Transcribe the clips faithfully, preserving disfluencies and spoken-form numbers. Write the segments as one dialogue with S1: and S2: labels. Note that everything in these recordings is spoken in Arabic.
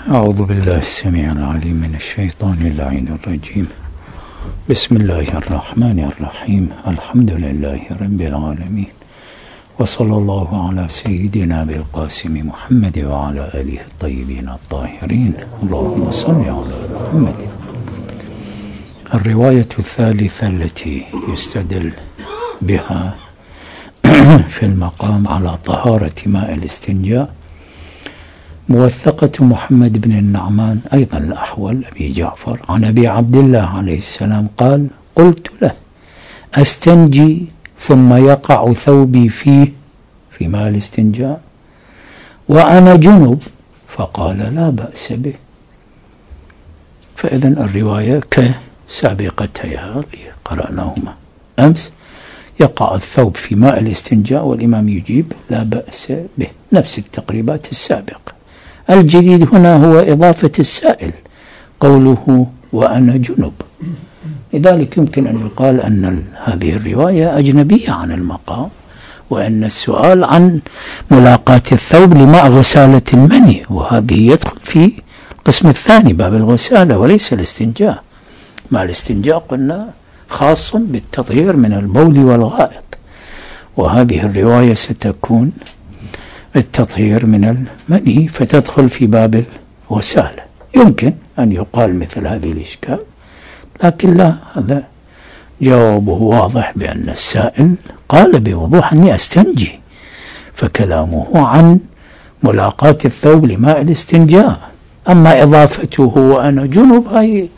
S1: أعوذ بالله السميع العليم من الشيطان اللعين الرجيم. بسم الله الرحمن الرحيم. الحمد لله رب العالمين، وصلى الله على سيدنا بالقاسم محمد وعلى آله الطيبين الطاهرين. اللهم صل على محمد. الرواية الثالثة التي يستدل بها في المقام على طهارة ماء الاستنجاء موثقة محمد بن النعمان أيضا الأحول أبي جعفر عن أبي عبد الله عليه السلام قال: قلت له: أستنجي ثم يقع ثوبي فيه في ماء الاستنجاء وأنا جنب؟ فقال: لا بأس به. فإذن الرواية كسابقتها اللي قرأناهما أمس، يقع الثوب في ماء الاستنجاء والإمام يجيب: لا بأس به، نفس التقريبات السابقة. الجديد هنا هو إضافة السائل، قوله وأنا جنب. لذلك يمكن أن يقال أن هذه الرواية أجنبية عن المقام، وأن السؤال عن ملاقاة الثوب لماء غسالة المني، وهذه يدخل في القسم الثاني باب الغسالة وليس الاستنجاء. مع الاستنجاء قلنا خاص بالتطهير من البول والغائط، وهذه الرواية ستكون التطهير من المني فتدخل في باب الغسالة. يمكن أن يقال مثل هذه الإشكال، لكن لا، هذا جوابه واضح بأن السائل قال بوضوح أني أستنجي، فكلامه عن ملاقاة الثوب لماء الاستنجاء. أما إضافته وأنا جنب هي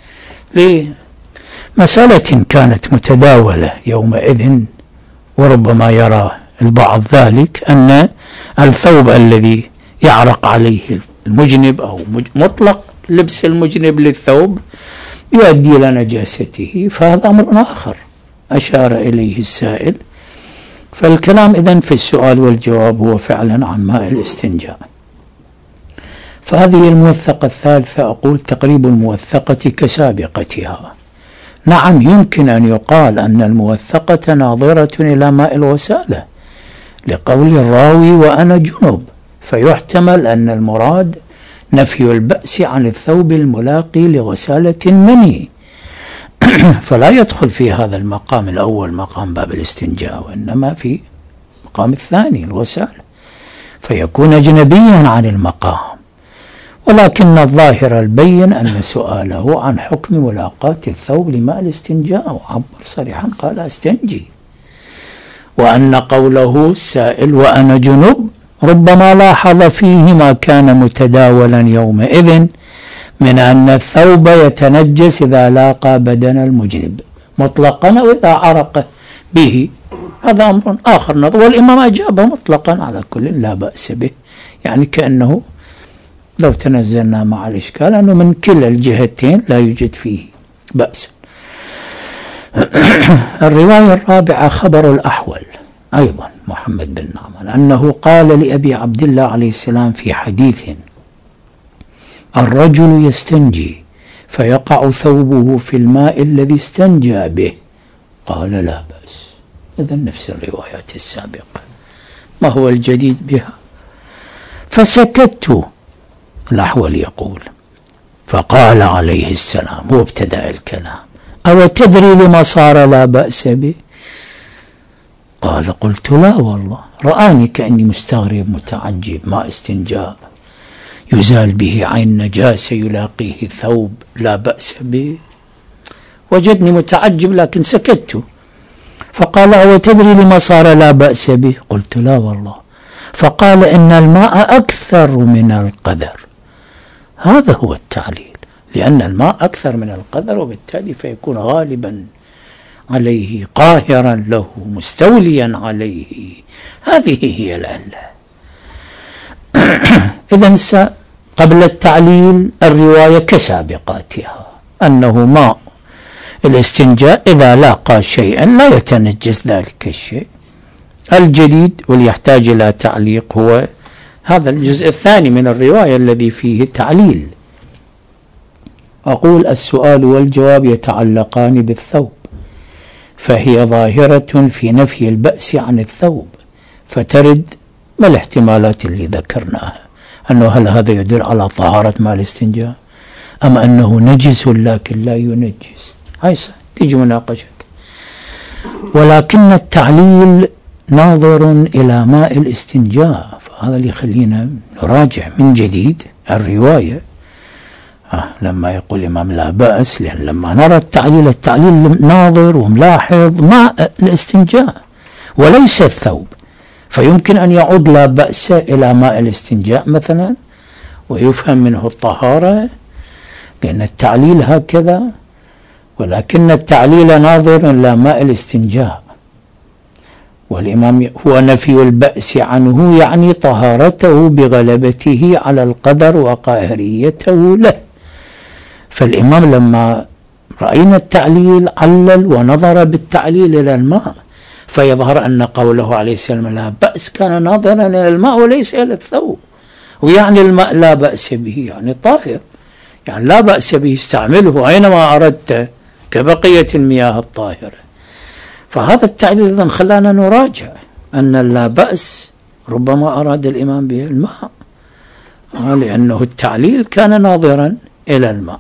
S1: لمسألة كانت متداولة يومئذ، وربما يرى البعض ذلك، أن الثوب الذي يعرق عليه المجنب أو مطلق لبس المجنب للثوب يؤدي إلى نجاسته، فهذا أمر آخر أشار إليه السائل. فالكلام إذن في السؤال والجواب هو فعلا عن ماء الاستنجاء. فهذه الموثقة الثالثة أقول تقريب الموثقة كسابقتها. نعم، يمكن أن يقال أن الموثقة ناظرة إلى ماء الغسالة لقول الراوي وأنا جنب، فيحتمل أن المراد نفي البأس عن الثوب الملاقي لغسالة المني، فلا يدخل في هذا المقام الأول مقام باب الاستنجاء، وإنما في المقام الثاني الغسالة، فيكون أجنبيا عن المقام. ولكن الظاهر البين أن سؤاله عن حكم ملاقاة الثوب لماء الاستنجاء، وعبر صريحا قال أستنجي، وأن قوله السائل وأنا جنب ربما لاحظ فيه ما كان متداولا يومئذ من أن الثوب يتنجس إذا لاقى بدن المجنب مطلقا أو إذا عرق به، هذا أمر آخر نظر، والإمام أجاب مطلقا على كل لا بأس به، يعني كأنه لو تنزلنا مع الإشكال أنه من كلا الجهتين لا يوجد فيه بأس. الرواية الرابعة خبر الأحول أيضا محمد بن نعمان أنه قال لأبي عبد الله عليه السلام في حديث: الرجل يستنجي فيقع ثوبه في الماء الذي استنجى به، قال لا بأس. إذن نفس الروايات السابقة، ما هو الجديد بها؟ فسكت. الأحول يقول: فقال عليه السلام، هو ابتدأ الكلام: أو تدري لما صار لا بأس به؟ قال: قلت لا والله. رآني كأني مستغرب متعجب، ما استنجاء يزال به عين نجاسة يلاقيه ثوب لا بأس به؟ وجدني متعجب لكن سكت. فقال: أو تدري لما صار لا بأس به؟ قلت لا والله. فقال: إن الماء أكثر من القدر. هذا هو التعليل، لأن الماء أكثر من القدر، وبالتالي فيكون غالبا عليه، قاهرا له، مستوليا عليه. هذه هي العلة. إذن قبل التعليل الرواية كسابقاتها، أنه ماء الاستنجاء إذا لاقى شيئا لا يتنجس ذلك الشيء. الجديد واللي يحتاج إلى تعليق هو هذا الجزء الثاني من الرواية الذي فيه تعليل. أقول السؤال والجواب يتعلقان بالثوب، فهي ظاهرة في نفي البأس عن الثوب، فترد ما الاحتمالات اللي ذكرناها. أنه هل هذا يدل على طهارة ماء الاستنجاء أم أنه نجس لكن لا ينجس؟ هاي تيجي مناقشة. ولكن التعليل ناظر إلى ماء الاستنجاء، فهذا اللي يخلينا نراجع من جديد الرواية. آه لما يقول الإمام لا بأس، لأن لما نرى التعليل، التعليل ناظر وملاحظ ماء الاستنجاء وليس الثوب، فيمكن أن يعود لا بأس إلى ماء الاستنجاء مثلا ويفهم منه الطهارة، لأن التعليل هكذا. ولكن التعليل ناظر إلى ماء الاستنجاء، والإمام هو نفي البأس عنه، يعني طهارته بغلبته على القدر وقاهريته له. فالإمام لما رأينا التعليل علل ونظر بالتعليل إلى الماء، فيظهر أن قوله عليه السلام لا بأس كان ناظرا إلى الماء وليس إلى الثوب، ويعني الماء لا بأس به يعني طاهر، يعني لا بأس به استعمله أينما أردت كبقية المياه الطاهرة. فهذا التعليل إذن خلانا نراجع أن لا بأس ربما أراد الإمام به الماء، لأنه التعليل كان ناظرا إلى الماء.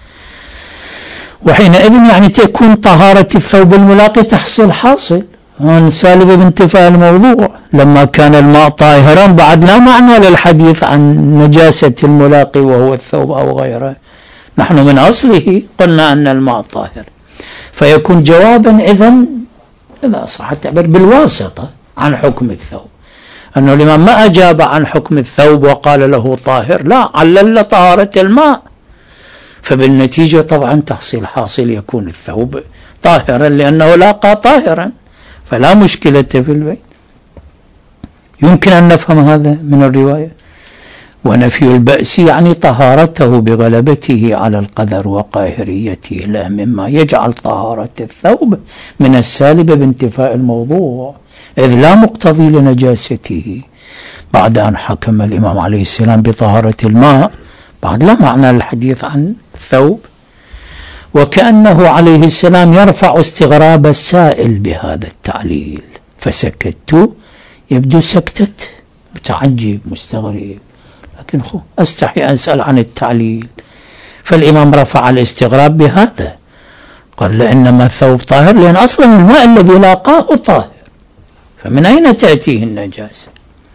S1: وحينئذ يعني تكون طهارة الثوب الملاقي تحصل حاصل عن سالب بانتفاء الموضوع. لما كان الماء طاهرا بعد لا معنى للحديث عن نجاسة الملاقي وهو الثوب أو غيره، نحن من أصله قلنا أن الماء طاهر، فيكون جوابا إذن إذا صح التعبير بالواسطة عن حكم الثوب، أنه الإمام ما أجاب عن حكم الثوب وقال له طاهر، لا، علل طهارة الماء، فبالنتيجة طبعا تحصيل حاصل يكون الثوب طاهرا لأنه لاقى طاهرا، فلا مشكلة في البيت. يمكن أن نفهم هذا من الرواية. ونفي البأس يعني طهارته بغلبته على القدر وقاهريته له، مما يجعل طهارة الثوب من السالب بانتفاء الموضوع، إذ لا مقتضي لنجاسته. بعد أن حكم الإمام عليه السلام بطهارة الماء بعد لا معنى للحديث عن الثوب، وكأنه عليه السلام يرفع استغراب السائل بهذا التعليل، فسكت، يبدو سكتة متعجب مستغرب، لكن خو أستحي أن أسأل عن التعليل. فالإمام رفع الاستغراب بهذا، قال لإنما الثوب طاهر، لأن أصلا الماء الذي لاقاه طاهر، فمن أين تأتيه النجاسة؟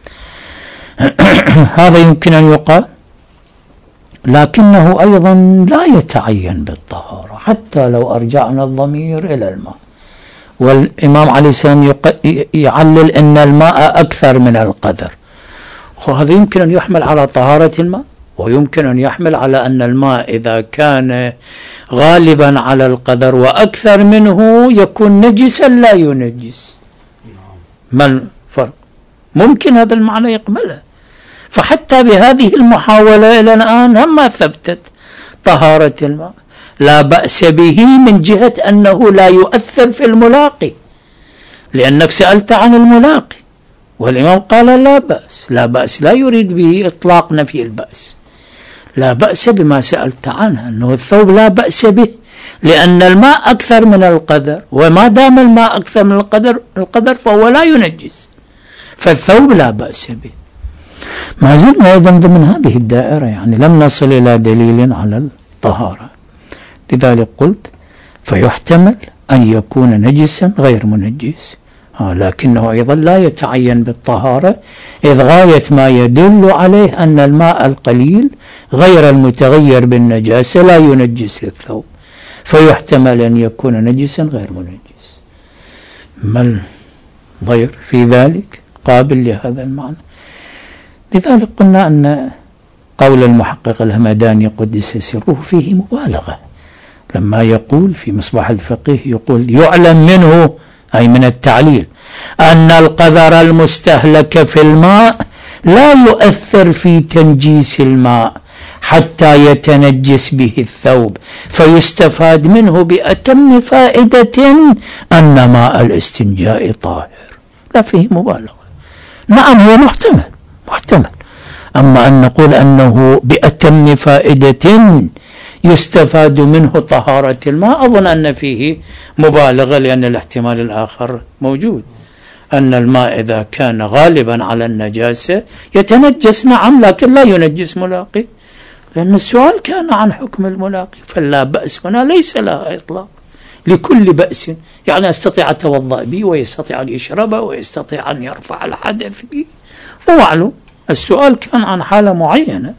S1: هذا يمكن أن يقال، لكنه أيضا لا يتعين بالطهارة حتى لو أرجعنا الضمير إلى الماء. والإمام عليه السلام يعلل أن الماء أكثر من القدر، وهذا يمكن أن يحمل على طهارة الماء، ويمكن أن يحمل على أن الماء إذا كان غالبا على القدر وأكثر منه يكون نجسا لا ينجس. ما الفرق؟ ممكن هذا المعنى يقبله. فحتى بهذه المحاولة إلى الآن ما ثبتت طهارة الماء. لا بأس به من جهة أنه لا يؤثر في الملاقي، لأنك سألت عن الملاقي والإمام قال لا بأس. لا بأس لا يريد به إطلاق نفي البأس، لا بأس بما سألت عنه، أنه الثوب لا بأس به لأن الماء أكثر من القدر، وما دام الماء أكثر من القدر القدر فهو لا ينجس، فالثوب لا بأس به. ما زلنا أيضا ضمن هذه الدائرة، يعني لم نصل إلى دليل على الطهارة. لذلك قلت فيحتمل أن يكون نجسا غير منجس، آه لكنه أيضا لا يتعين بالطهارة، إذ غاية ما يدل عليه أن الماء القليل غير المتغير بالنجاسة لا ينجس الثوب، فيحتمل أن يكون نجسا غير منجس. ما الضير في ذلك؟ قابل لهذا المعنى. لذلك قلنا أن قول المحقق الهمداني قدس سره فيه مبالغة، لما يقول في مصباح الفقيه يقول يعلم منه، أي من التعليل، أن القدر المستهلك في الماء لا يؤثر في تنجيس الماء حتى يتنجس به الثوب، فيستفاد منه بأتم فائدة أن ماء الاستنجاء طاهر. لا فيه مبالغة. نعم هو محتمل محتمل أما أن نقول أنه بأتم فائدة يستفاد منه طهارة الماء، أظن أن فيه مبالغة، لأن الاحتمال الآخر موجود، أن الماء إذا كان غالبا على النجاسة يتنجس، نعم، لكن لا ينجس ملاقي، لأن السؤال كان عن حكم الملاقي، فلا بأس هنا ليس لها إطلاق، لكل بأس، يعني أستطيع أتوضأ به ويستطيع أن يشربه ويستطيع أن يرفع الحدث به، ومعلوم السؤال كان عن حالة معينة.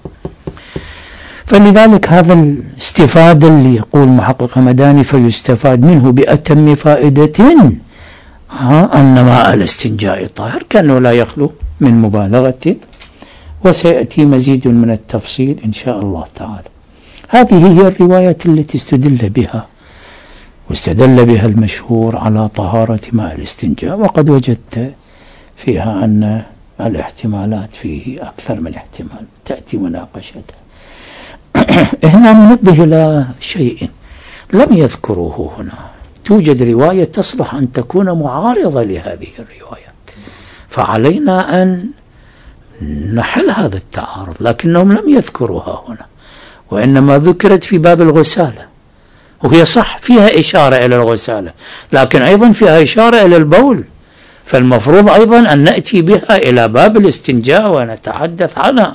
S1: فلذلك هذا الاستفادة اللي يقول محقق همداني فيستفاد منه بأتم فائدة أن ماء الاستنجاء طاهر، كأنه لا يخلو من مبالغة، وسيأتي مزيد من التفصيل إن شاء الله تعالى. هذه هي الرواية التي استدل بها، واستدل بها المشهور على طهارة ماء الاستنجاء، وقد وجدت فيها أن الاحتمالات فيه أكثر من احتمال تأتي مناقشتها. هنا ننبه إلى شيء لم يذكروه هنا، توجد رواية تصلح أن تكون معارضة لهذه الروايات، فعلينا أن نحل هذا التعارض، لكنهم لم يذكروها هنا، وإنما ذكرت في باب الغسالة، وهي صح فيها إشارة إلى الغسالة، لكن أيضا فيها إشارة إلى البول، فالمفروض أيضا أن نأتي بها إلى باب الاستنجاء ونتحدث عنها.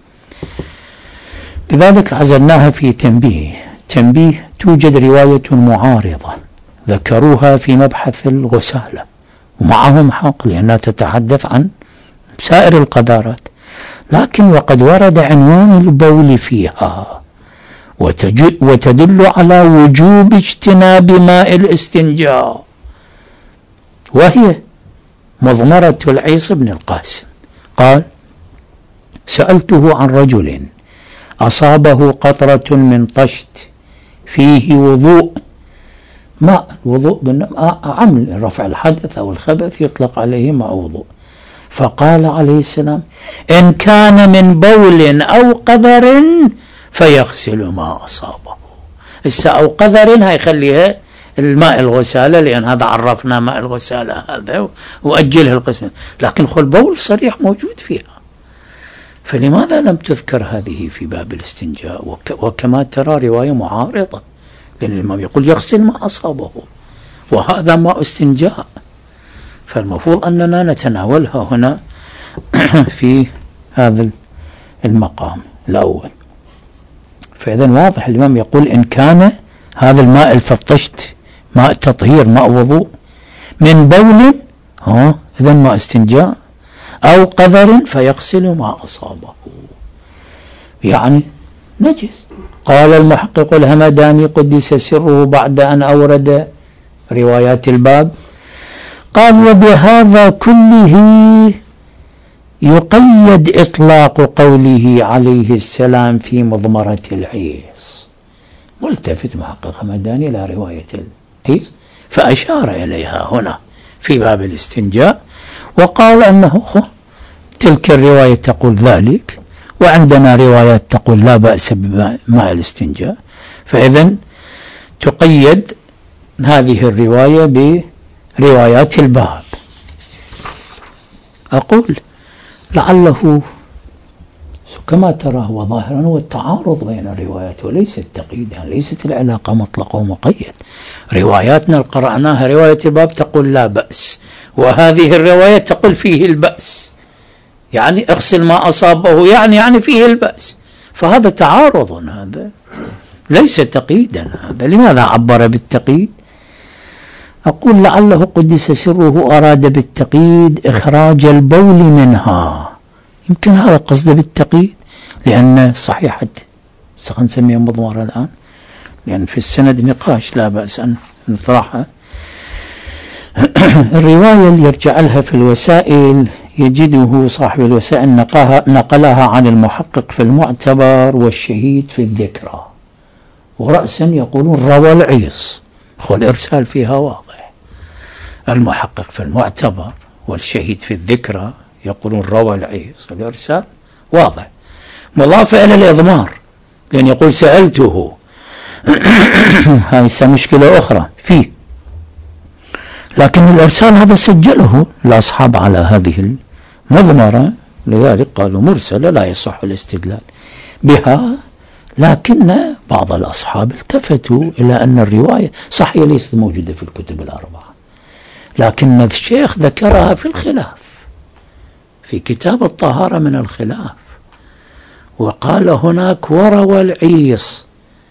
S1: لذلك عزلناها في تنبيه. تنبيه: توجد رواية معارضة ذكروها في مبحث الغسالة، ومعهم حق لأنها تتحدث عن سائر القذارات، لكن وقد ورد عنوان البول فيها وتدل على وجوب اجتناب ماء الاستنجاء، وهي مضمرة العيص بن القاسم قال: سألته عن رجل أصابه قطرة من طشت فيه وضوء، ماء الوضوء عمل رفع الحدث أو الخبث يطلق عليه ماء وضوء، فقال عليه السلام: إن كان من بول أو قذر فيغسل ما أصابه. السا أو قذر هاي خليها الماء الغسالة، لأن هذا عرفنا ماء الغسالة هذا وأجله القسم، لكن خل بول صريح موجود فيها، فلماذا لم تذكر هذه في باب الاستنجاء؟ وك وكما ترى رواية معارضة، لأن الإمام يقول يغسل ما أصابه، وهذا ماء استنجاء، فالمفروض أننا نتناولها هنا في هذا المقام الأول. فإذا واضح الإمام يقول إن كان هذا الماء الفطشت ماء تطهير ماء وضوء من بول، ها إذا ماء استنجاء، أو قذر فيغسل ما أصابه، يعني نجس. قال المحقق الهمداني قدس سره بعد أن أورد روايات الباب، قال: وبهذا كله يقيد إطلاق قوله عليه السلام في مضمرة العيص. ملتفت محقق همداني إلى رواية العيص فأشار إليها هنا في باب الاستنجاء، وقال أنه تلك الرواية تقول ذلك، وعندنا روايات تقول لا بأس بماء الاستنجاء، فإذا تقيد هذه الرواية بروايات الباب. أقول لعله كما ترى هو ظاهرا هو التعارض بين الروايات وليس التقييد، يعني ليست العلاقة مطلقة ومقيد. رواياتنا قرأناها رواية الباب تقول لا بأس، وهذه الرواية تقول فيه البأس، يعني اغسل ما أصابه، يعني يعني فيه البأس، فهذا تعارض، هذا ليس تقييدا. هذا لماذا عبر بالتقييد؟ أقول لعله قدس سره أراد بالتقييد إخراج البول منها، يمكن هذا قصده بالتقييد، لأن صحيحة سنسميها مضمرة الآن، لأن في السند نقاش لا بأس أن نطرحها. الرواية اللي يرجع لها في الوسائل يجده صاحب الوسائل نقلها عن المحقق في المعتبر والشهيد في الذكرى، ورأسا يقولون روى العيص، والإرسال فيها واضح. المحقق في المعتبر والشهيد في الذكرى يقولون روى العيص، والإرسال واضح، مضافة إلى الإضمار، لأن يقول سألته هاي مشكلة أخرى فيه، لكن الإرسال هذا سجله الأصحاب على هذه المضمرة، لذلك قالوا مرسلة لا يصح الاستدلال بها. لكن بعض الأصحاب التفتوا إلى أن الرواية صحيح ليست موجودة في الكتب الأربعة، لكن الشيخ ذكرها في الخلاف في كتاب الطهارة من الخلاف، وقال هناك وروى العيص،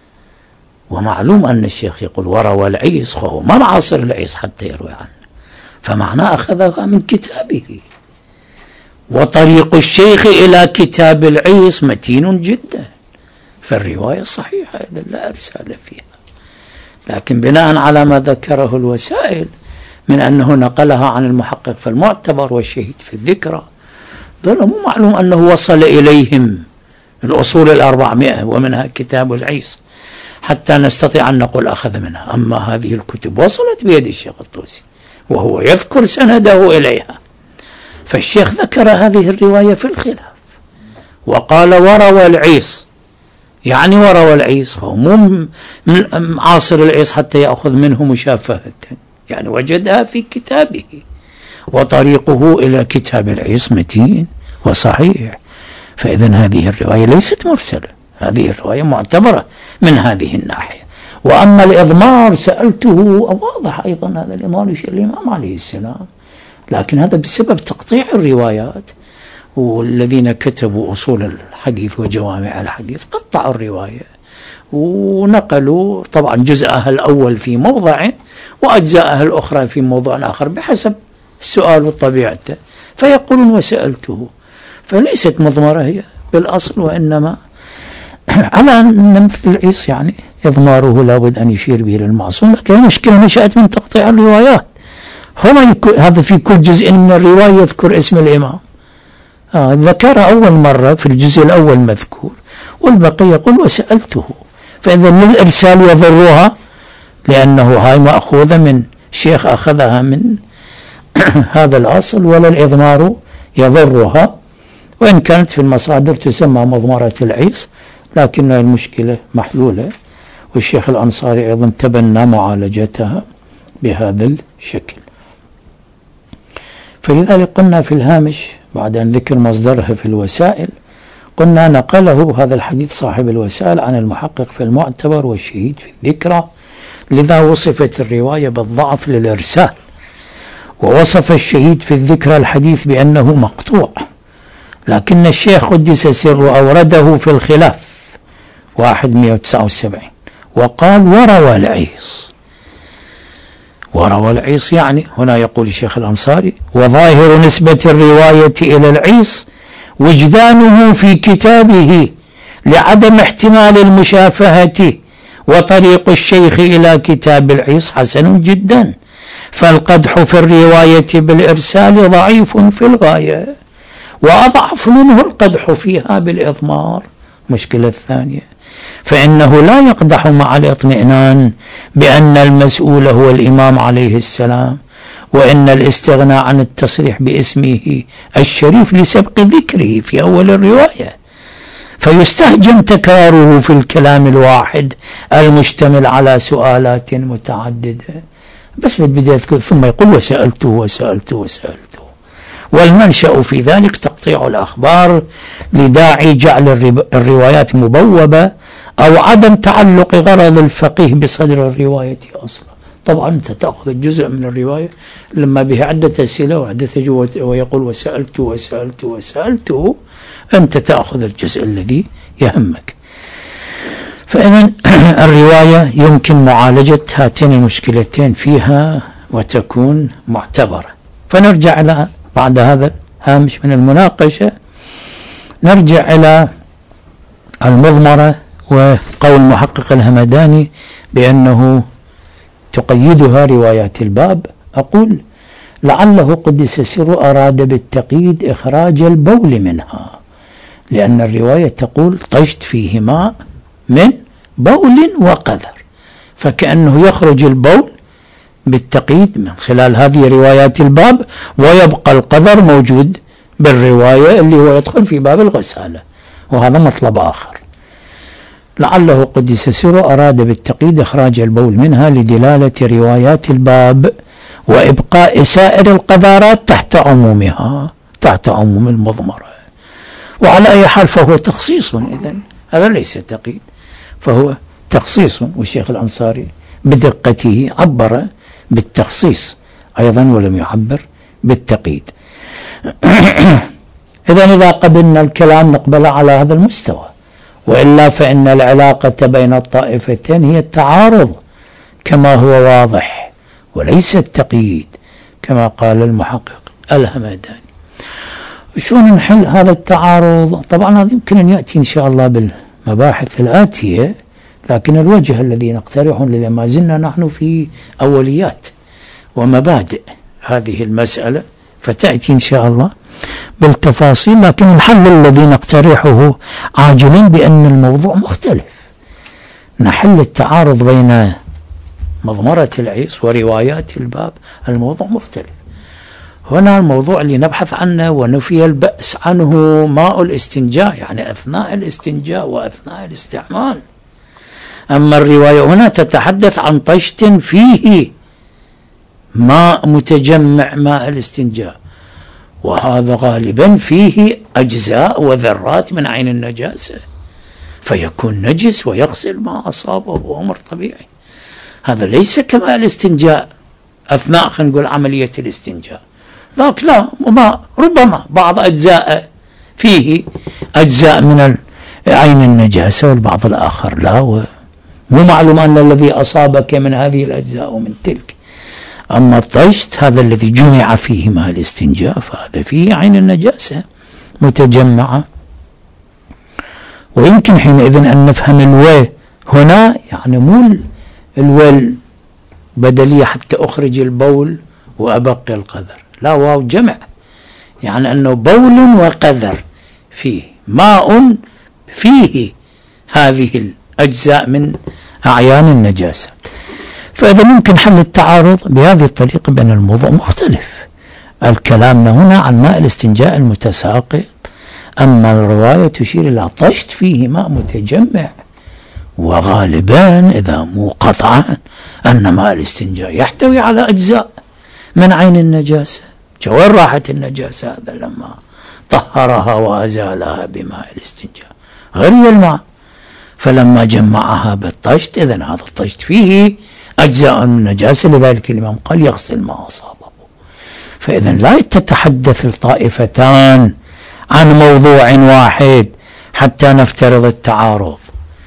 S1: ومعلوم أن الشيخ يقول وروى العيص، هو ما معاصر العيص حتى يروي عنه، فمعناه أخذها من كتابه. وطريق الشيخ إلى كتاب العيص متين جدا، فالرواية صحيحة إذا لا إرسال فيها. لكن بناء على ما ذكره الوسائل من أنه نقلها عن المحقق في المعتبر والشهيد في الذكرى، ظل مو معلوم أنه وصل إليهم الأصول الأربعمائة ومنها كتاب العيص حتى نستطيع أن نقول أخذ منها. أما هذه الكتب وصلت بيد الشيخ الطوسي وهو يذكر سنده إليها، فالشيخ ذكر هذه الرواية في الخلاف وقال وروى العيص، يعني وروى العيص هو مو من عاصر العيص حتى يأخذ منه مشافهة، يعني وجدها في كتابه، وطريقه إلى كتاب العيص متين وصحيح. فإذن هذه الرواية ليست مرسلة، هذه الرواية معتبرة من هذه الناحية. وأما الإضمار سألته، واضح أيضا هذا الإضمار يشير الإمام عليه السلام، لكن هذا بسبب تقطيع الروايات، والذين كتبوا أصول الحديث وجوامع الحديث قطعوا الرواية ونقلوا طبعا جزءها الأول في موضع وأجزاءها الأخرى في موضع آخر بحسب السؤال وطبيعته، فيقولون وسألته، فليست مضمرة هي بالأصل، وإنما على أن مثل العيص يعني إضماره لابد أن يشير به للمعصوم، لكن المشكلة نشأت من تقطيع الروايات. هنا هذا في كل جزء من الرواية يذكر اسم الإمام، آه ذكر أول مرة في الجزء الأول مذكور، والبقية يقول وسألته، فإذا للإرسال يضرها لأنه هاي مأخوذة من شيخ أخذها من هذا الأصل، ولا الإضمار يضرها، وإن كانت في المصادر تسمى مضمرة العيص، لكن المشكلة محلولة، والشيخ الأنصاري أيضا تبنى معالجتها بهذا الشكل. فلذلك قلنا في الهامش بعد أن ذكر مصدرها في الوسائل، قلنا نقله هذا الحديث صاحب الوسائل عن المحقق في المعتبر والشهيد في الذكرى، لذا وصفت الرواية بالضعف للإرسال، ووصف الشهيد في الذكرى الحديث بأنه مقطوع، لكن الشيخ قدس سره أورده في الخلاف واحد مئة وتسعة وسبعين وقال وروى العيص. وروى العيص يعني هنا يقول الشيخ الأنصاري وظاهر نسبة الرواية إلى العيص وجدانه في كتابه لعدم احتمال المشافهة، وطريق الشيخ إلى كتاب العيص حسن جدا، فالقدح في الرواية بالإرسال ضعيف في الغاية، وأضعف منه القدح فيها بالإضمار. مشكلة الثانية فإنه لا يقدح مع الاطمئنان بأن المسؤول هو الإمام عليه السلام، وإن الاستغناء عن التصريح باسمه الشريف لسبق ذكره في أول الرواية، فيستهجن تكراره في الكلام الواحد المشتمل على سؤالات متعددة. بس بالبداية ثم يقول وسألته وسألته وسألته، والمنشأ في ذلك تقطيع الأخبار لداعي جعل الروايات مبوبة أو عدم تعلق غرض الفقيه بصدر الرواية أصلا. طبعا أنت تأخذ الجزء من الرواية لما به عدة أسئلة وعدة جوة ويقول وسألته وسألته وسألته، أنت تأخذ الجزء الذي يهمك. فإذن الرواية يمكن معالجة هاتين المشكلتين فيها وتكون معتبرة. فنرجع إلى بعد هذا الهامش من المناقشة، نرجع إلى المضمرة وقول المحقق الهمداني بأنه تقيدها روايات الباب. أقول لعله قدس سره أراد بالتقييد إخراج البول منها، لأن الرواية تقول طشت فيه ماء من بول وقذر، فكأنه يخرج البول بالتقييد من خلال هذه روايات الباب، ويبقى القذر موجود بالرواية اللي هو يدخل في باب الغسالة، وهذا مطلب آخر. لعله قدس سره أراد بالتقييد إخراج البول منها لدلالة روايات الباب وإبقاء سائر القذارات تحت عمومها، تحت عموم المضمرة. وعلى أي حال فهو تخصيص، إذن هذا ليس تقييد، فهو تخصيص، والشيخ الأنصاري بدقته عبر بالتخصيص أيضا ولم يعبر بالتقييد. إذن إذا قبلنا الكلام نقبل على هذا المستوى، وإلا فإن العلاقة بين الطائفتين هي التعارض كما هو واضح وليس التقييد كما قال المحقق الهمداني. شلون نحل هذا التعارض؟ طبعا هذا يمكن أن يأتي إن شاء الله بالمباحث الآتية، لكن الوجه الذي نقترحه لما ما زلنا نحن في أوليات ومبادئ هذه المسألة، فتأتي إن شاء الله بالتفاصيل. لكن الحل الذي نقترحه عاجلا بأن الموضوع مختلف، نحل التعارض بين مضمرة العيس وروايات الباب، الموضوع مختلف. هنا الموضوع اللي نبحث عنه ونفي البأس عنه ماء الاستنجاء، يعني أثناء الاستنجاء وأثناء الاستعمال. أما الرواية هنا تتحدث عن طشت فيه ماء متجمع ماء الاستنجاء، وهذا غالبا فيه أجزاء وذرات من عين النجاسة، فيكون نجس ويغسل ما أصابه، هو أمر طبيعي. هذا ليس كما الاستنجاء أثناء خلينا نقول عملية الاستنجاء، ذاك لا، وما ربما بعض أجزاء فيه أجزاء من عين النجاسة والبعض الآخر لا، ومو معلوم أن الذي أصابك من هذه الأجزاء ومن تلك. أما الطشت هذا الذي جمع فيه ماء الاستنجاء فهذا فيه عين النجاسة متجمعة. ويمكن حينئذ أن نفهم الوي هنا، يعني مو الوي بدلية حتى أخرج البول وأبقي القذر، لا، واو جمع، يعني أنه بول وقذر فيه ماء فيه هذه الأجزاء من أعيان النجاسة. فإذا ممكن حل التعارض بهذه الطريقة بأن الموضوع مختلف. الكلام هنا عن ماء الاستنجاء المتساقط، أما الرواية تشير إلى طشت فيه ماء متجمع، وغالبا إذا مو قطعا أن ماء الاستنجاء يحتوي على أجزاء من عين النجاسة. وين راحت النجاسة هذا لما طهرها وأزالها بماء الاستنجاء؟ غير الماء، فلما جمعها بالطشت إذن هذا الطشت فيه أجزاء من النجاسة، لذلك الإمام قال يغسل ما أصابه. فإذن لا تتحدث الطائفتان عن موضوع واحد حتى نفترض التعارض.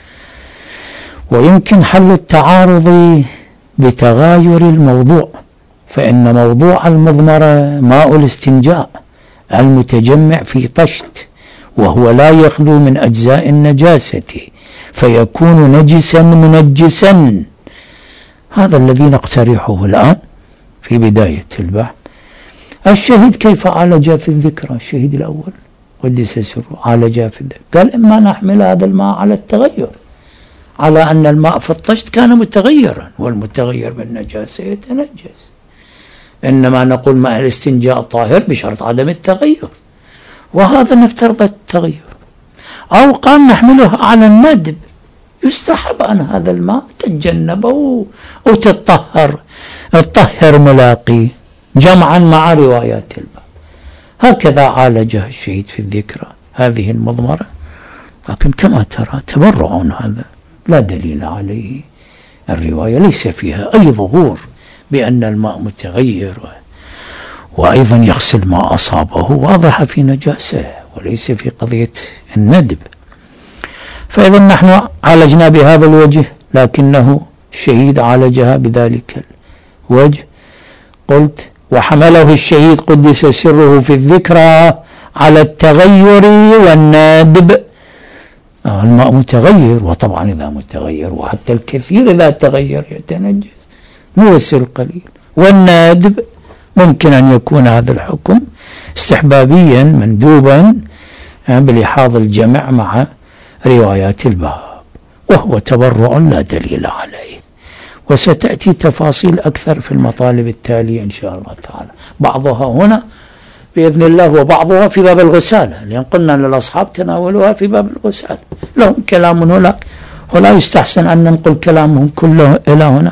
S1: ويمكن حل التعارض بتغاير الموضوع، فإن موضوع المضمرة ماء الاستنجاء المتجمع في طشت، وهو لا يخلو من أجزاء النجاسة، فيكون نجسا منجسا. هذا الذي نقترحه الآن في بداية البحث. الشهيد كيف عالج في الذكرى؟ الشهيد الأول قدس سره عالج في الذكرى، قال إما نحمل هذا الماء على التغير، على أن الماء في الطشت كان متغيرا، والمتغير بالنجاسة يتنجس، إنما نقول ماء الاستنجاء طاهر بشرط عدم التغير، وهذا نفترض التغير. أو قال نحمله على الندب، يستحب أن هذا الماء تتجنبه وتطهر الطهر ملاقي، جمعا مع روايات الماء. هكذا عالجها الشهيد في الذكرى هذه المضمرة. لكن كما ترى تبرع هذا لا دليل عليه، الرواية ليس فيها أي ظهور بأن الماء متغير، وأيضا يغسل ما أصابه واضح في نجاسة وليس في قضية الندب. فإذا نحن عالجنا بهذا الوجه، لكنه الشهيد عالجها بذلك الوجه. قلت وحمله الشهيد قدس سره في الذكرى على التغير والندب. الماء متغير، وطبعا إذا متغير وحتى الكثير إذا تغير يتنجس، مو بس القليل. والندب ممكن أن يكون هذا الحكم استحبابيا مندوبا بلحاظ الجمع مع روايات الباب، وهو تبرع لا دليل عليه. وستأتي تفاصيل أكثر في المطالب التالية إن شاء الله تعالى، بعضها هنا بإذن الله وبعضها في باب الغسالة، لأن قلنا للأصحاب تناولوها في باب الغسالة، لهم كلام هنا ولا يستحسن أن ننقل كلامهم كله إلى هنا.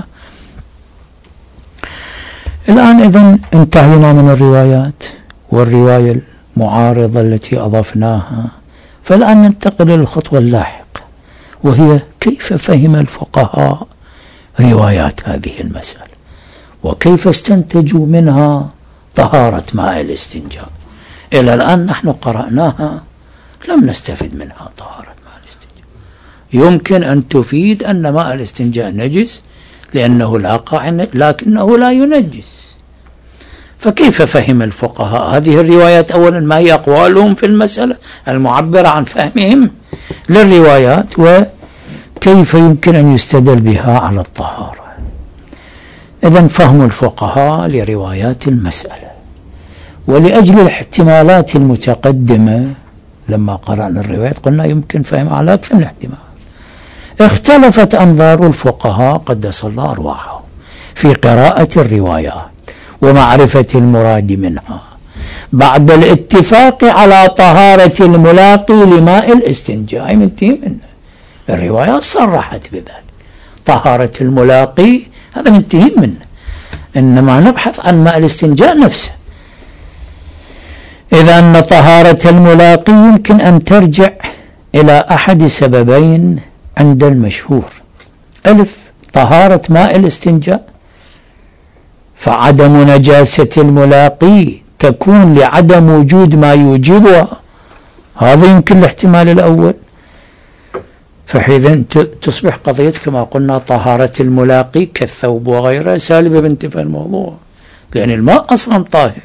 S1: الآن إذن انتهينا من الروايات والرواية المعارضة التي أضفناها، فالآن ننتقل للخطوة اللاحقة، وهي كيف فهم الفقهاء روايات هذه المسألة، وكيف استنتجوا منها طهارة ماء الاستنجاء؟ إلى الآن نحن قرأناها لم نستفد منها طهارة ماء الاستنجاء. يمكن أن تفيد أن ماء الاستنجاء نجس لأنه لا قاع لكنه لا ينجس. فكيف فهم الفقهاء هذه الروايات؟ أولا ما هي أقوالهم في المسألة المعبرة عن فهمهم للروايات، وكيف يمكن أن يستدل بها على الطهارة. إذن فهم الفقهاء لروايات المسألة، ولأجل الاحتمالات المتقدمة لما قرأنا الروايات قلنا يمكن فهم على أكثر من احتمال. اختلفت أنظار الفقهاء قدس الله أرواحهم في قراءة الروايات ومعرفة المراد منها بعد الاتفاق على طهارة الملاقي لماء الاستنجاء. منتهي منه، الروايات صرحت بذلك، طهارة الملاقي هذا منتهي منه، إنما نبحث عن ماء الاستنجاء نفسه. إذا أن طهارة الملاقي يمكن أن ترجع إلى أحد سببين عند المشهور: ألف، طهارة ماء الاستنجاء، فعدم نجاسة الملاقي تكون لعدم وجود ما يوجبها، هذا يمكن الاحتمال الأول. فحينئذ تصبح قضية كما قلنا طهارة الملاقي كالثوب وغيره سالبة بانتفاء الموضوع، لأن الماء أصلا طاهر،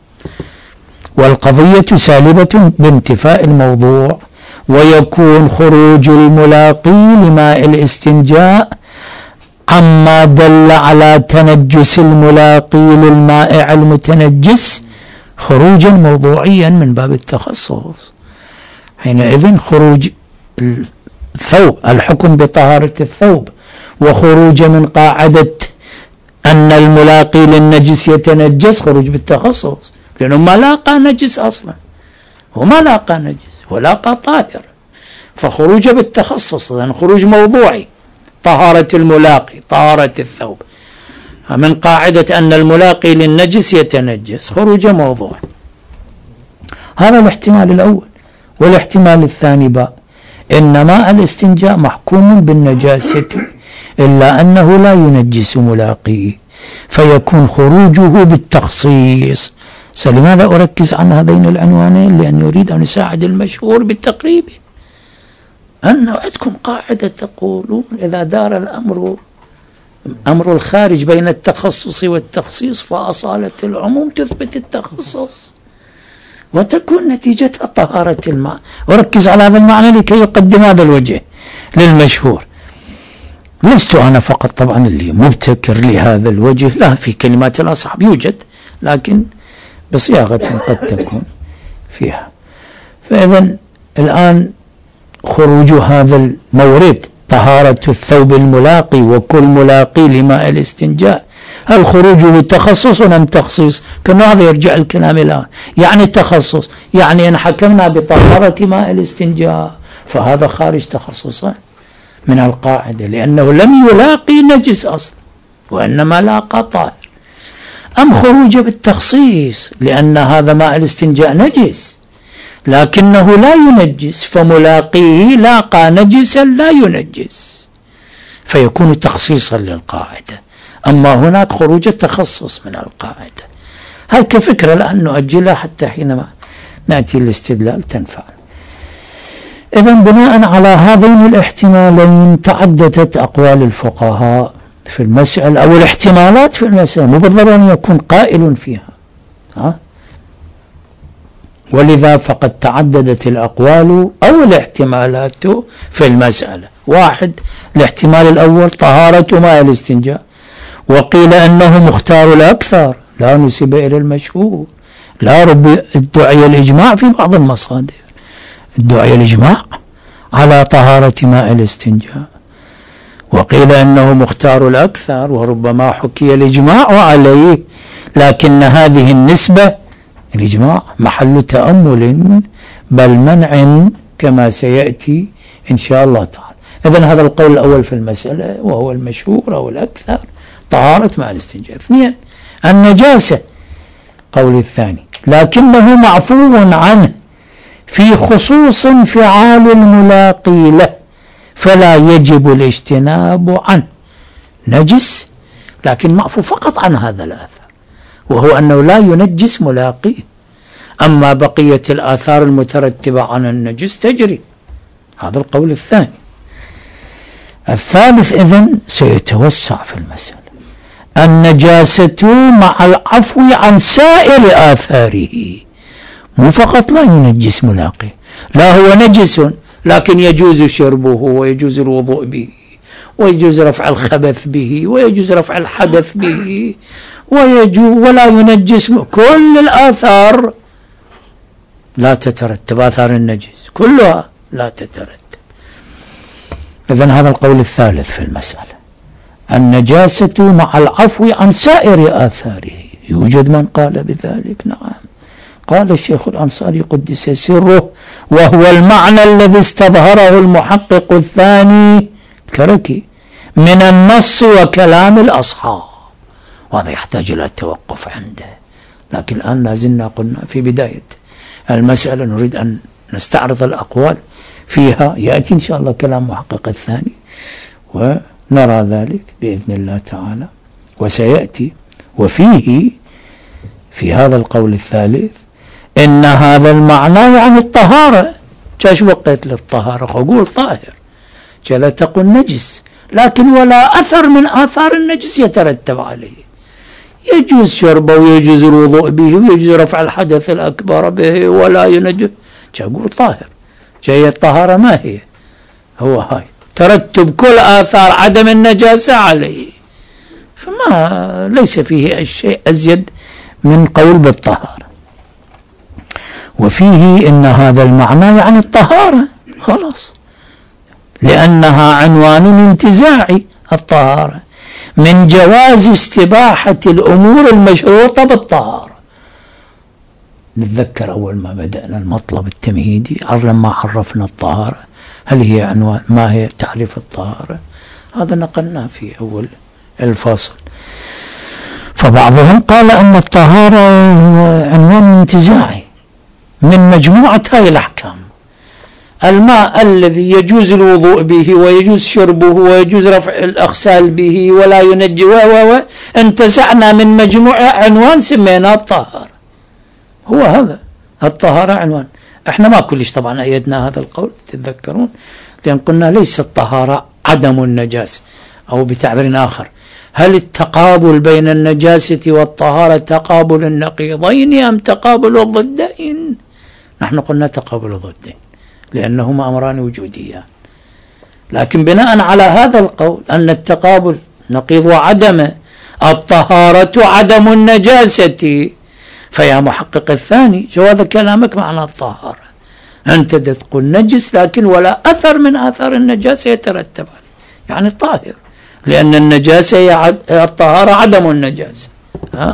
S1: والقضية سالبة بانتفاء الموضوع، ويكون خروج الملاقي لماء الاستنجاء عما دل على تنجس الملاقي للمائع المتنجس خروجا موضوعيا من باب التخصص. حينئذ خروج الثوب، الحكم بطهارة الثوب، وخروج من قاعدة أن الملاقي للنجس يتنجس خروج بالتخصص، لأنه ما لاقى نجس أصلا، وما لاقى نجس ولاقى طاهر، فخروج بالتخصص لأن خروج موضوعي. طهارة الملاقي طهارة الثوب من قاعدة أن الملاقي للنجس يتنجس خروج موضوع. هذا الاحتمال الأول. والاحتمال الثاني بقى إن ماء الاستنجاء محكوم بالنجاسة إلا أنه لا ينجس ملاقيه، فيكون خروجه بالتخصيص. لماذا أركز عن هذين العنوانين؟ لأن يريد أن يساعد المشهور بالتقريب. أنه عندكم قاعدة تقولون إذا دار الأمر أمر الخارج بين التخصص والتخصيص فأصالة العموم تثبت التخصص، وتكون نتيجة طهارة الماء. وركز على هذا المعنى لكي يقدم هذا الوجه للمشهور. لست أنا فقط طبعا اللي مبتكر لهذا الوجه، لا، في كلمات الأصحاب يوجد، لكن بصياغة قد تكون فيها. فإذا الآن خروج هذا المورد طهارة الثوب الملاقي وكل ملاقي لماء الاستنجاء، هل خروجه تخصص أم تخصيص؟ كأنه هذا يرجع الكلام الآن، يعني تخصص، يعني إن حكمنا بطهارة ماء الاستنجاء فهذا خارج تخصصا من القاعدة، لأنه لم يلاقي نجس أصلا وإنما لاقى طاهر. أم خروج بالتخصيص لأن هذا ماء الاستنجاء نجس لكنه لا ينجس، فملاقيه لاقى نجسا لا ينجس، فيكون تخصيصا للقاعدة. أما هناك خروج التخصص من القاعدة. هاي كفكرة الآن نؤجلها حتى حينما نأتي الاستدلال تنفع. إذا بناء على هذين الاحتمالين تعددت أقوال الفقهاء في المسألة أو الاحتمالات في المسألة، مو بالضرورة أن يكون قائل فيها، ها؟ ولذا فقد تعددت الأقوال أو الاحتمالات في المسألة. واحد، الاحتمال الأول طهارة ماء الاستنجاء، وقيل أنه مختار الأكثر لا نسب إلى المشهور، لا رب ادعي الإجماع في بعض المصادر، ادعي الإجماع على طهارة ماء الاستنجاء، وقيل أنه مختار الأكثر وربما حكي الإجماع عليه، لكن هذه النسبة الإجماع محل تأمل بل منع كما سيأتي إن شاء الله تعالى. إذن هذا القول الأول في المسألة وهو المشهور أو الأكثر، طهارة ماء الاستنجاء. اثنين، النجاسة، قول الثاني، لكنه معفو عنه في خصوص انفعال الملاقي له فلا يجب الاجتناب عنه. نجس لكن معفو فقط عن هذا الآثار، وهو أنه لا ينجس ملاقيه، أما بقية الآثار المترتبة عن النجس تجري. هذا القول الثاني. الثالث إذن سيتوسع في المسألة، النجاسة مع العفو عن سائر آثاره، مو فقط لا ينجس ملاقيه، لا هو نجس لكن يجوز شربه ويجوز الوضوء به ويجوز رفع الخبث به ويجوز رفع الحدث به ويجوز ولا ينجس، كل الآثار لا تترتب، آثار النجس كلها لا تترتب. إذن هذا القول الثالث في المسألة، النجاسة مع العفو عن سائر آثاره. يوجد من قال بذلك، نعم، قال الشيخ الأنصاري قدس سره، وهو المعنى الذي استظهره المحقق الثاني الكركي من النص وكلام الأصحاب، وهذا يحتاج إلى التوقف عنده. لكن الآن لازلنا قلنا في بداية المسألة نريد أن نستعرض الأقوال فيها، يأتي إن شاء الله كلام محقق الثاني ونرى ذلك بإذن الله تعالى. وسيأتي وفيه في هذا القول الثالث إن هذا المعنى يعني الطهارة. كاش بقيت للطهارة أقول طاهر، كذا تقول نجس، لكن ولا أثر من آثار النجس يترتب عليه، يجوز شربه ويجوز الوضوء به ويجوز رفع الحدث الأكبر به ولا ينجس، أقول طاهر. جاي الطهارة ما هي؟ هو هاي ترتب كل آثار عدم النجاسة عليه، فما ليس فيه شيء أزيد من قول بالطهارة. وفيه إن هذا المعنى يعني الطهارة خلاص، لأنها عنوان انتزاعي، الطهارة من جواز استباحة الأمور المشروطة بالطهارة. نتذكر أول ما بدأنا المطلب التمهيدي لما عرفنا الطهارة، هل هي عنوان، ما هي تعريف الطهارة، هذا نقلناه في أول الفصل. فبعضهم قال أن الطهارة عنوان انتزاعي من مجموعة هاي الأحكام، الماء الذي يجوز الوضوء به ويجوز شربه ويجوز رفع الأغسال به ولا ينجي و و انتزعنا من مجموعة عنوان سميناه الطهارة. هو هذا الطهارة عنوان. احنا ما كلش طبعا أيدنا هذا القول، تتذكرون، لأن قلنا ليس الطهارة عدم النجاسة، أو بتعبير آخر، هل التقابل بين النجاسة والطهارة تقابل النقيضين أم تقابل الضدين؟ نحن قلنا تقابل الضدين لأنهما أمران وجوديان، لكن بناء على هذا القول أن التقابل نقيض وعدم الطهارة عدم النجاسة، فيا محقق الثاني شو هذا كلامك معنى الطهارة؟ أنت تقول نجس لكن ولا أثر من آثار النجاسة يترتب عليه، يعني طاهر، لأن النجاسة هي الطهارة عدم النجاسة. ها.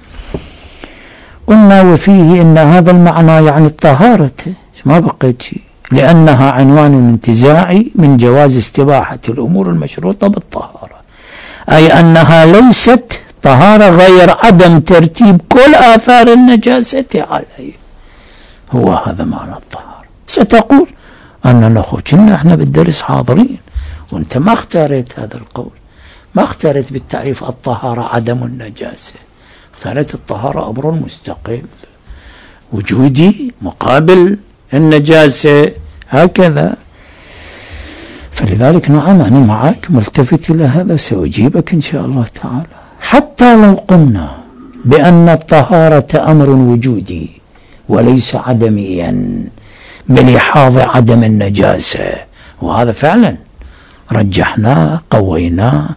S1: قلنا وفيه إن هذا المعنى يعني الطهارة، ما بقيت شيء، لأنها عنوان انتزاعي من جواز استباحة الأمور المشروطة بالطهارة، أي أنها ليست طهارة غير عدم ترتيب كل آثار النجاسة عليه. هو هذا معنى الطهارة. ستقول أننا كنا احنا بالدرس حاضرين وانت ما اختاريت هذا القول، ما اختاريت بالتعريف الطهارة عدم النجاسة، اختاريت الطهارة أمر مستقل وجودي مقابل النجاسة هكذا. فلذلك نعم أنا معك ملتفت إلى هذا، سأجيبك إن شاء الله تعالى. حتى لو قلنا بأن الطهارة أمر وجودي وليس عدميا بلحاظ عدم النجاسة، وهذا فعلا رجحناه قويناه،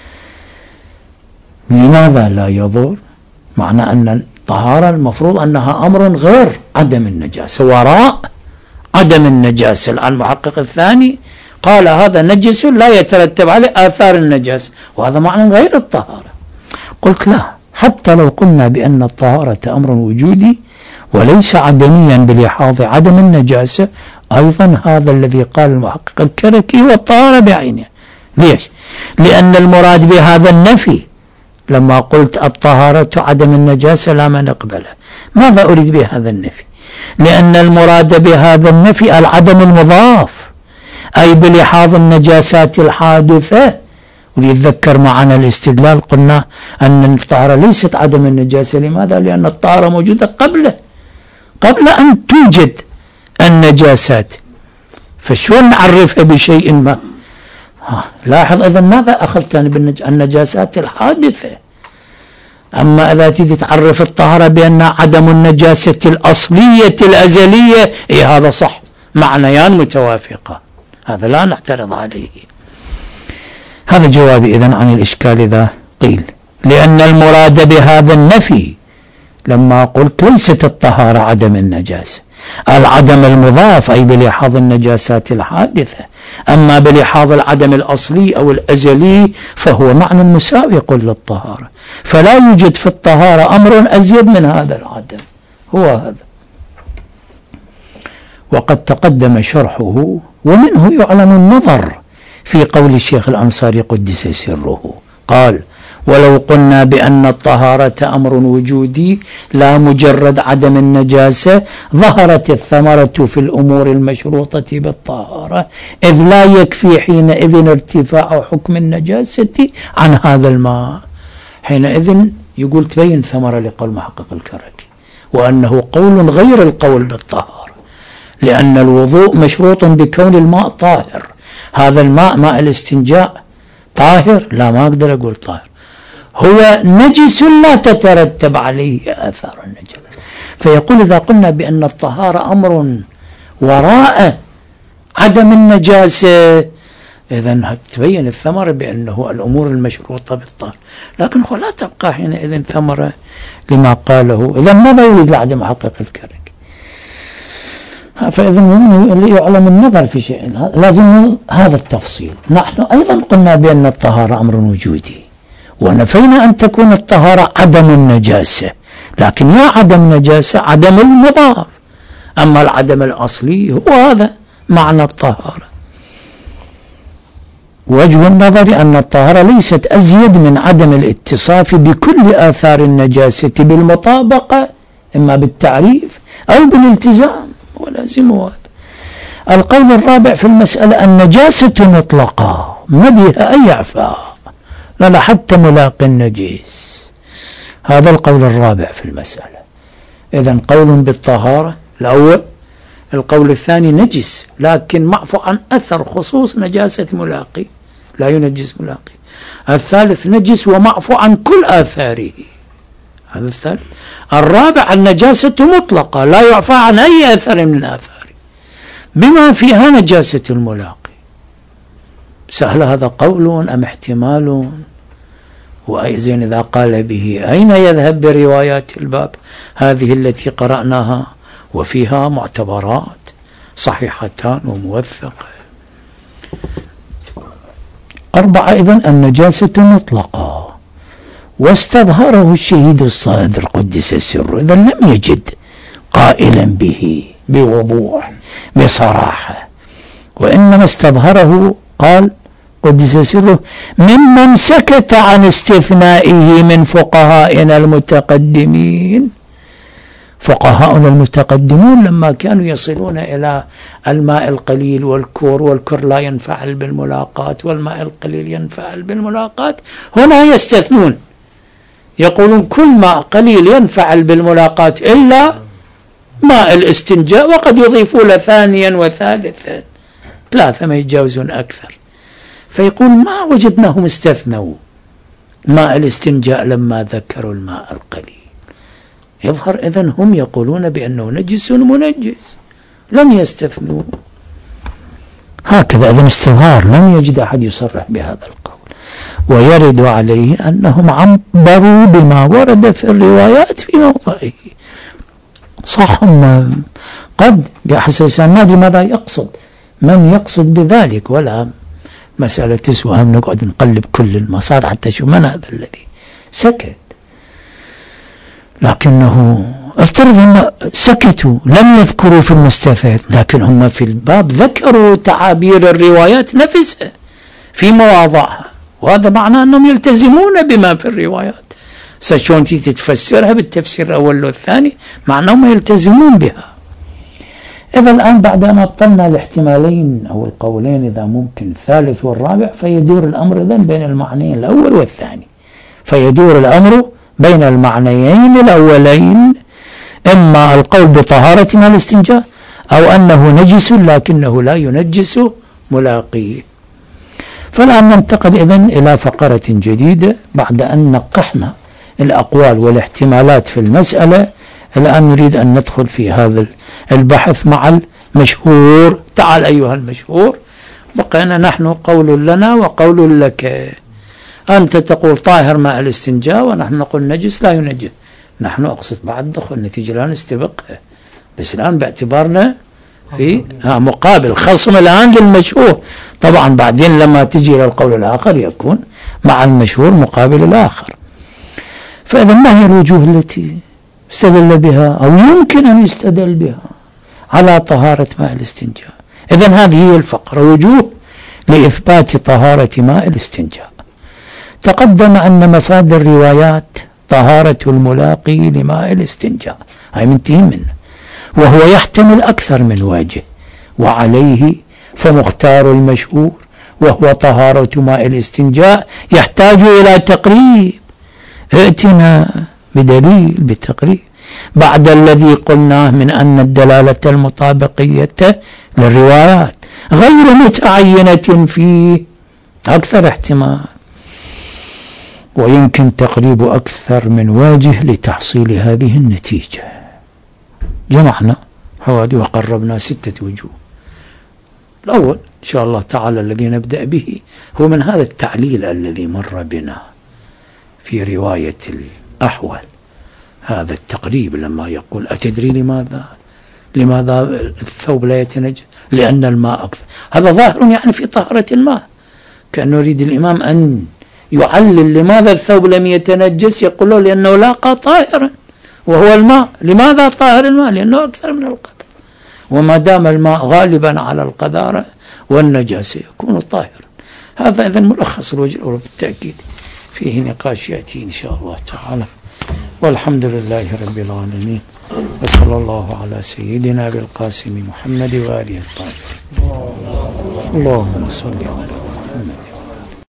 S1: لماذا لا يضر؟ معنى أن الطهارة المفروض أنها أمر غير عدم النجاسة، وراء عدم النجاسة. الآن المحقق الثاني قال هذا نجس لا يترتب عليه آثار النجاسة، وهذا معنى غير الطهارة. قلت لا، حتى لو قلنا بأن الطهارة أمر وجودي وليس عدميا بلحاظ عدم النجاسة، أيضا هذا الذي قال المحقق الكركي والطهارة بعينها. ليش؟ لأن المراد بهذا النفي، لما قلت الطهارة عدم النجاسة لا ما نقبله، ماذا أريد بهذا النفي؟ لأن المراد بهذا النفي العدم المضاف، أي بلحاظ النجاسات الحادثة وليتذكر معنا الاستدلال قلنا أن الطهارة ليست عدم النجاسة. لماذا؟ لأن الطهارة موجودة قبله، قبل أن توجد النجاسات، فشون نعرفها بشيء ما؟ لاحظ إذا ماذا أخذت بالنجاسات الحادثة. أما إذا تريد تعرف الطهارة بأن عدم النجاسة الأصلية الأزلية، إيه هذا صح، معنيان متوافقة، هذا لا نعترض عليه. هذا جوابي إذن عن الإشكال إذا قيل. لأن المراد بهذا النفي لما قلت ليست الطهارة عدم النجاسة، العدم المضاف أي بلحاظ النجاسات الحادثة، أما بلحاظ العدم الأصلي أو الأزلي فهو معنى مساوق للطهارة، فلا يوجد في الطهارة أمر أزيد من هذا العدم، هو هذا. وقد تقدم شرحه، ومنه يعلم النظر في قول الشيخ الأنصاري قدس سره، قال: ولو قلنا بأن الطهارة أمر وجودي لا مجرد عدم النجاسة ظهرت الثمرة في الأمور المشروطة بالطهارة، إذ لا يكفي حينئذ ارتفاع حكم النجاسة عن هذا الماء. حينئذ يقول تبين ثمرة لقول محقق الكركي، وأنه قول غير القول بالطهارة، لأن الوضوء مشروط بكون الماء طاهر. هذا الماء ماء الاستنجاء طاهر؟ لا، ما أقدر أقول طاهر، هو نجس لا تترتب عليه آثار النجاسة. فيقول إذا قلنا بأن الطهارة أمر وراء عدم النجاسة، إذن تبين الثمرة بأنه الأمور المشروطة بالطهارة، لكن هو لا تبقى حينئذ ثمرة لما قاله. إذن ماذا يريد لعدم محقق الكرك؟ فإذا يعلم النظر في شيء، لازم هذا التفصيل. نحن أيضا قلنا بأن الطهارة أمر وجودي، ونفينا أن تكون الطهارة عدم النجاسة، لكن يا عدم نجاسة عدم المضاف، أما العدم الأصلي هو هذا معنى الطهارة. وجه النظر أن الطهارة ليست أزيد من عدم الاتصاف بكل آثار النجاسة بالمطابقة، إما بالتعريف أو بالالتزام، ولازم هذا. القول الرابع في المسألة: النجاسة مطلقة ما بها أي إعفاء، لا حتى ملاقي النجيس. هذا القول الرابع في المسألة. إذن قول بالطهارة الأول. القول الثاني: نجس لكن معفو عن أثر خصوص نجاسة ملاقي، لا ينجس ملاقي. الثالث: نجس ومعفو عن كل آثاره، هذا الثالث. الرابع: النجاسة مطلقة لا يعفى عن أي أثر من الآثار بما فيها نجاسة الملاقي. سهل هذا قول أم احتمال؟ وأيضا إذا قال به أين يذهب بروايات الباب هذه التي قرأناها وفيها معتبرات صحيحتان وموثقة؟ أربعة: إذن النجاسة مطلقة، واستظهره الشهيد الصادر قدس سره، إذن لم يجد قائلا به بوضوح بصراحة، وإنما استظهره قال قدس سره ممن سكت عن استثنائه من فقهائنا المتقدمين. فقهاؤنا المتقدمون لما كانوا يصلون إلى الماء القليل والكور، والكور لا ينفعل بالملاقات والماء القليل ينفعل بالملاقات، هنا يستثنون، يقولون كل ماء قليل ينفعل بالملاقات إلا ماء الاستنجاء، وقد يضيفون ثانيا وثالثا ثلاثة ما يتجاوزون أكثر. فيقول ما وجدناهم استثنوا ماء الاستنجاء لما ذكروا الماء القليل. يظهر إذن هم يقولون بأنه نجس منجس، لم يستثنوا. هكذا إذن استظهار، لم يجد أحد يصرح بهذا القول. ويرد عليه أنهم عبروا بما ورد في الروايات في موضعه. صح، هم قد بحسب ما أدري ماذا يقصد، من يقصد بذلك، ولا مسألة تسوى هم نقعد نقلب كل المصادر حتى شو من هذا الذي سكت. لكنه افترض هم سكتوا لم يذكروا في المستثنى، لكن هم في الباب ذكروا تعابير الروايات نفسها في مواضعها، وهذا معناه أنهم يلتزمون بما في الروايات. سشون تتفسرها بالتفسير الأول والثاني، معناه هم يلتزمون بها. إذا الآن بعد أن أبطلنا الاحتمالين أو القولين إذا ممكن الثالث والرابع، فيدور الأمر إذن بين المعنيين الأول والثاني، فيدور الأمر بين المعنيين الأولين، إما القول بطهارة ماء الاستنجاء أو أنه نجس لكنه لا ينجس ملاقيه. فالآن ننتقل إذن إلى فقرة جديدة بعد أن نقحنا الأقوال والاحتمالات في المسألة. الآن نريد أن ندخل في هذا البحث مع المشهور. تعال أيها المشهور، بقينا نحن قول لنا وقول لك. أنت تقول طاهر ماء الاستنجاء ونحن نقول نجس لا ينجس. نحن أقصد بعد دخل نتيجة لا نستبقها، بس الآن باعتبارنا في مقابل خصم الآن للمشهور. طبعا بعدين لما تجي إلى القول الآخر يكون مع المشهور مقابل الآخر. فإذا ما هي الوجوه التي استدل بها أو يمكن أن يستدل بها على طهارة ماء الاستنجاء؟ إذن هذه هي الفقرة، وجوه لإثبات طهارة ماء الاستنجاء. تقدم أن مفاد الروايات طهارة الملاقي لماء الاستنجاء، هاي منتهي منه، وهو يحتمل أكثر من وجه، وعليه فمختار المشهور وهو طهارة ماء الاستنجاء يحتاج إلى تقريب. ائتنا بدليل بتقريب بعد الذي قلناه من أن الدلالة المطابقية للروايات غير متعينة فيه أكثر احتمال، ويمكن تقريب أكثر من وجه لتحصيل هذه النتيجة. جمعنا حوالي وقربنا ستة وجوه. الأول إن شاء الله تعالى الذي نبدأ به هو من هذا التعليل الذي مر بنا في رواية الأحول، هذا التقريب لما يقول أتدري لماذا لماذا الثوب لا يتنجس؟ لأن الماء أكثر. هذا ظاهر يعني في طهارة الماء، كأنه يريد الإمام أن يعلل لماذا الثوب لم يتنجس، يقول له لأنه لاقى طاهرا وهو الماء. لماذا طاهر الماء؟ لأنه أكثر من القدر، وما دام الماء غالبا على القذارة والنجاسة يكون طاهرا. هذا إذن ملخص الوجه الأول، بالتأكيد فيه نقاش يأتي إن شاء الله تعالى. والحمد لله رب العالمين، وصلى الله على سيدنا بالقاسم محمد وآله الطاهرين. اللهم صل على محمد.